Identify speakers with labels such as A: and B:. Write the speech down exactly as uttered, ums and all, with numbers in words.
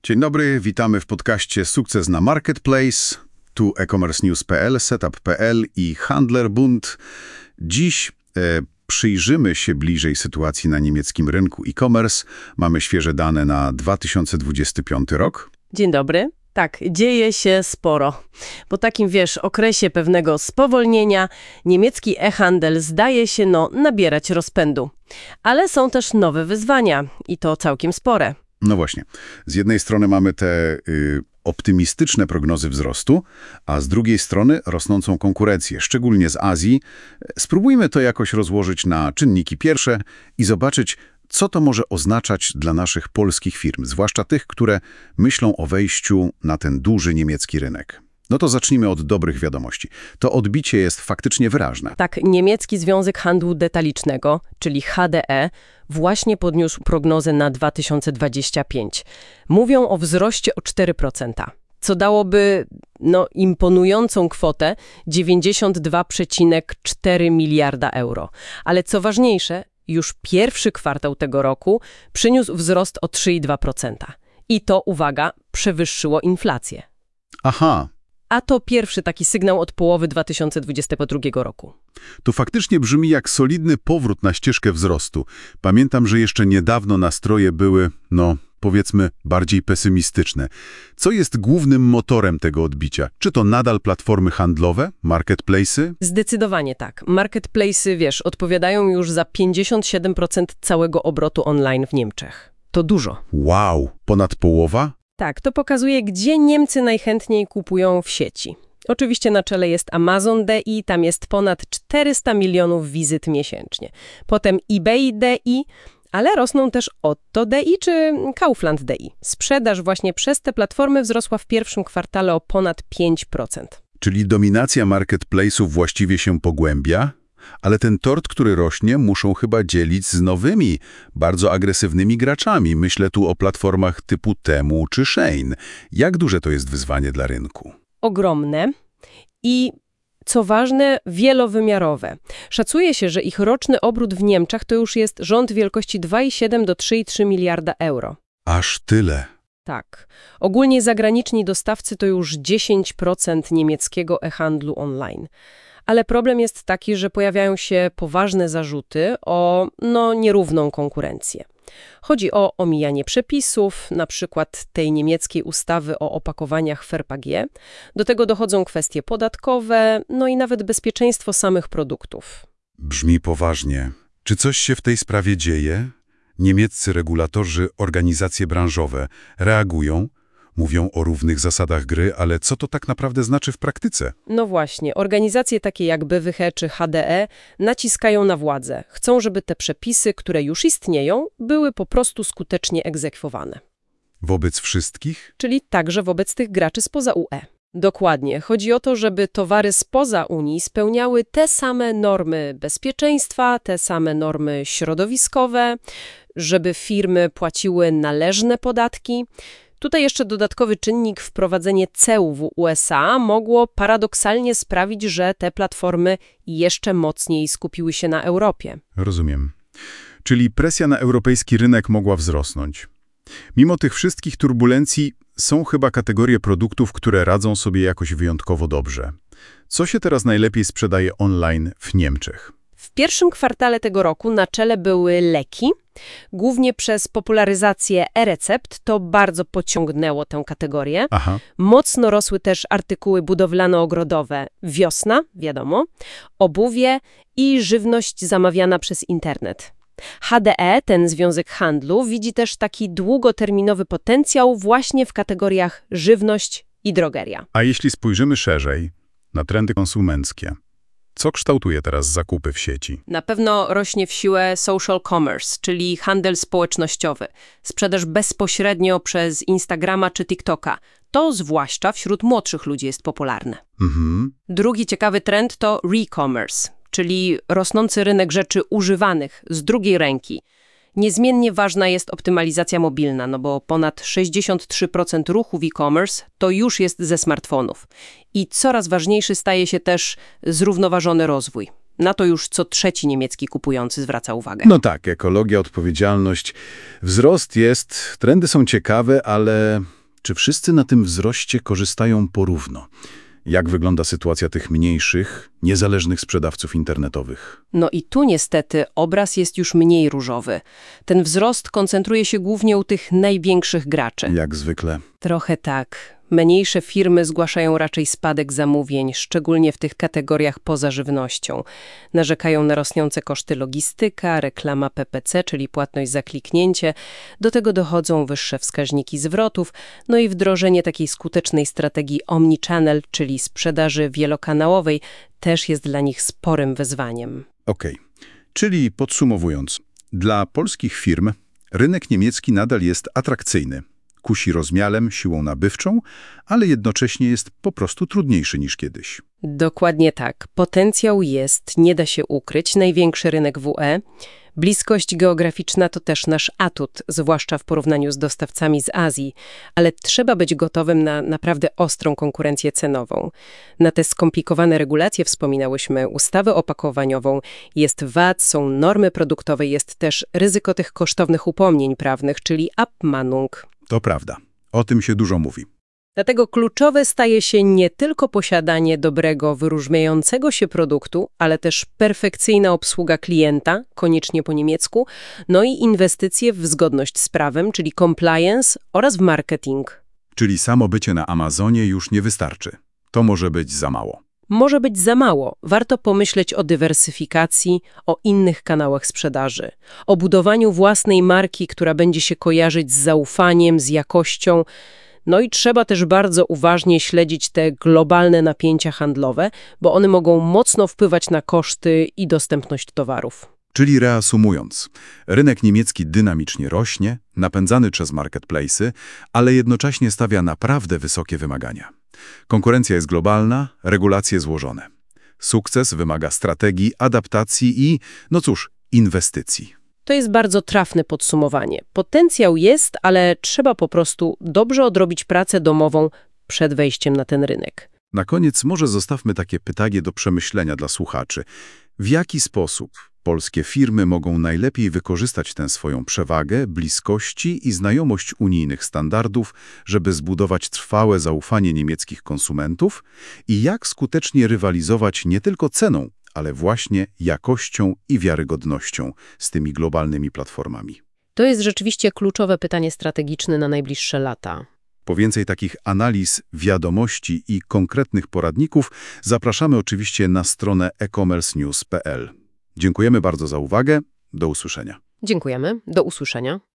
A: Dzień dobry, witamy w podcaście Sukces na Marketplace. Tu e-commerce news kropka p l, setup kropka p l i Handlerbund. Dziś e, przyjrzymy się bliżej sytuacji na niemieckim rynku e-commerce. Mamy świeże dane na dwa tysiące dwudziesty piąty rok.
B: Dzień dobry. Tak, dzieje się sporo. Po takim, wiesz, okresie pewnego spowolnienia niemiecki e-handel zdaje się, no, nabierać rozpędu. Ale są też nowe wyzwania i to całkiem spore.
A: No właśnie. Z jednej strony mamy te y, optymistyczne prognozy wzrostu, a z drugiej strony rosnącą konkurencję, szczególnie z Azji. Spróbujmy to jakoś rozłożyć na czynniki pierwsze i zobaczyć, co to może oznaczać dla naszych polskich firm, zwłaszcza tych, które myślą o wejściu na ten duży niemiecki rynek. No to zacznijmy od dobrych wiadomości. To odbicie jest faktycznie wyraźne.
B: Tak, Niemiecki Związek Handlu Detalicznego, czyli H D E, właśnie podniósł prognozę na dwa tysiące dwudziesty piąty. Mówią o wzroście o cztery procent, co dałoby no, imponującą kwotę dziewięćdziesiąt dwa przecinek cztery miliarda euro. Ale co ważniejsze, już pierwszy kwartał tego roku przyniósł wzrost o trzy przecinek dwa procent. I to, uwaga, przewyższyło inflację.
A: Aha.
B: A to pierwszy taki sygnał od połowy dwa tysiące dwudziestego drugiego roku.
A: To faktycznie brzmi jak solidny powrót na ścieżkę wzrostu. Pamiętam, że jeszcze niedawno nastroje były, no, powiedzmy, bardziej pesymistyczne. Co jest głównym motorem tego odbicia? Czy to nadal platformy handlowe, marketplace'y?
B: Zdecydowanie tak. Marketplace'y, wiesz, odpowiadają już za pięćdziesiąt siedem procent całego obrotu online w Niemczech. To dużo.
A: Wow, ponad połowa?
B: Tak, to pokazuje, gdzie Niemcy najchętniej kupują w sieci. Oczywiście na czele jest Amazon D I, tam jest ponad czterysta milionów wizyt miesięcznie. Potem eBay D I, ale rosną też Otto D I czy Kaufland D I. Sprzedaż właśnie przez te platformy wzrosła w pierwszym kwartale o ponad pięć procent.
A: Czyli dominacja marketplace'ów właściwie się pogłębia? Ale ten tort, który rośnie, muszą chyba dzielić z nowymi, bardzo agresywnymi graczami. Myślę tu o platformach typu Temu czy Shein. Jak duże to jest wyzwanie dla rynku?
B: Ogromne i, co ważne, wielowymiarowe. Szacuje się, że ich roczny obrót w Niemczech to już jest rząd wielkości dwa przecinek siedem do trzy przecinek trzy miliarda euro.
A: Aż tyle.
B: Tak. Ogólnie zagraniczni dostawcy to już dziesięć procent niemieckiego e-handlu online. Ale problem jest taki, że pojawiają się poważne zarzuty o no, nierówną konkurencję. Chodzi o omijanie przepisów, na przykład tej niemieckiej ustawy o opakowaniach F E R P A G. Do tego dochodzą kwestie podatkowe, no i nawet bezpieczeństwo samych produktów.
A: Brzmi poważnie. Czy coś się w tej sprawie dzieje? Niemieccy regulatorzy, organizacje branżowe reagują? Mówią o równych zasadach gry, ale co to tak naprawdę znaczy w praktyce?
B: No właśnie, organizacje takie jak B W H czy H D E naciskają na władzę. Chcą, żeby te przepisy, które już istnieją, były po prostu skutecznie egzekwowane.
A: Wobec wszystkich?
B: Czyli także wobec tych graczy spoza U E. Dokładnie. Chodzi o to, żeby towary spoza Unii spełniały te same normy bezpieczeństwa, te same normy środowiskowe, żeby firmy płaciły należne podatki. Tutaj jeszcze dodatkowy czynnik, wprowadzenie ceł w U S A mogło paradoksalnie sprawić, że te platformy jeszcze mocniej skupiły się na Europie.
A: Rozumiem. Czyli presja na europejski rynek mogła wzrosnąć. Mimo tych wszystkich turbulencji są chyba kategorie produktów, które radzą sobie jakoś wyjątkowo dobrze. Co się teraz najlepiej sprzedaje online w Niemczech?
B: W pierwszym kwartale tego roku na czele były leki. Głównie przez popularyzację e-recept to bardzo pociągnęło tę kategorię.
A: Aha.
B: Mocno rosły też artykuły budowlano-ogrodowe, wiosna, wiadomo, obuwie i żywność zamawiana przez internet. H D E, ten związek handlu, widzi też taki długoterminowy potencjał właśnie w kategoriach żywność i drogeria.
A: A jeśli spojrzymy szerzej na trendy konsumenckie, co kształtuje teraz zakupy w sieci?
B: Na pewno rośnie w siłę social commerce, czyli handel społecznościowy. Sprzedaż bezpośrednio przez Instagrama czy TikToka. To zwłaszcza wśród młodszych ludzi jest popularne.
A: Mhm.
B: Drugi ciekawy trend to re-commerce, czyli rosnący rynek rzeczy używanych z drugiej ręki. Niezmiennie ważna jest optymalizacja mobilna, no bo ponad sześćdziesiąt trzy procent ruchu w e-commerce to już jest ze smartfonów. I coraz ważniejszy staje się też zrównoważony rozwój. Na to już co trzeci niemiecki kupujący zwraca uwagę.
A: No tak, ekologia, odpowiedzialność. Wzrost jest, trendy są ciekawe, ale czy wszyscy na tym wzroście korzystają porówno? Jak wygląda sytuacja tych mniejszych, niezależnych sprzedawców internetowych?
B: No i tu niestety obraz jest już mniej różowy. Ten wzrost koncentruje się głównie u tych największych graczy.
A: Jak zwykle.
B: Trochę tak. Mniejsze firmy zgłaszają raczej spadek zamówień, szczególnie w tych kategoriach poza żywnością. Narzekają na rosnące koszty logistyka, reklama P P C, czyli płatność za kliknięcie. Do tego dochodzą wyższe wskaźniki zwrotów, no i wdrożenie takiej skutecznej strategii omnichannel, czyli sprzedaży wielokanałowej, też jest dla nich sporym wyzwaniem.
A: Okej, czyli podsumowując, dla polskich firm rynek niemiecki nadal jest atrakcyjny. Kusi rozmiarem, siłą nabywczą, ale jednocześnie jest po prostu trudniejszy niż kiedyś.
B: Dokładnie tak. Potencjał jest, nie da się ukryć, największy rynek W E. Bliskość geograficzna to też nasz atut, zwłaszcza w porównaniu z dostawcami z Azji, ale trzeba być gotowym na naprawdę ostrą konkurencję cenową. Na te skomplikowane regulacje wspominałyśmy, ustawę opakowaniową, jest V A T, są normy produktowe, jest też ryzyko tych kosztownych upomnień prawnych, czyli Abmahnung.
A: To prawda. O tym się dużo mówi.
B: Dlatego kluczowe staje się nie tylko posiadanie dobrego, wyróżniającego się produktu, ale też perfekcyjna obsługa klienta, koniecznie po niemiecku, no i inwestycje w zgodność z prawem, czyli compliance oraz w marketing.
A: Czyli samo bycie na Amazonie już nie wystarczy. To może być za mało.
B: Może być za mało. Warto pomyśleć o dywersyfikacji, o innych kanałach sprzedaży, o budowaniu własnej marki, która będzie się kojarzyć z zaufaniem, z jakością. No i trzeba też bardzo uważnie śledzić te globalne napięcia handlowe, bo one mogą mocno wpływać na koszty i dostępność towarów.
A: Czyli reasumując, rynek niemiecki dynamicznie rośnie, napędzany przez marketplace'y, ale jednocześnie stawia naprawdę wysokie wymagania. Konkurencja jest globalna, regulacje złożone. Sukces wymaga strategii, adaptacji i, no cóż, inwestycji.
B: To jest bardzo trafne podsumowanie. Potencjał jest, ale trzeba po prostu dobrze odrobić pracę domową przed wejściem na ten rynek.
A: Na koniec może zostawmy takie pytanie do przemyślenia dla słuchaczy. W jaki sposób polskie firmy mogą najlepiej wykorzystać tę swoją przewagę, bliskości i znajomość unijnych standardów, żeby zbudować trwałe zaufanie niemieckich konsumentów i jak skutecznie rywalizować nie tylko ceną, ale właśnie jakością i wiarygodnością z tymi globalnymi platformami?
B: To jest rzeczywiście kluczowe pytanie strategiczne na najbliższe lata.
A: Po więcej takich analiz, wiadomości i konkretnych poradników zapraszamy oczywiście na stronę e commerce news kropka p l. Dziękujemy bardzo za uwagę. Do usłyszenia.
B: Dziękujemy. Do usłyszenia.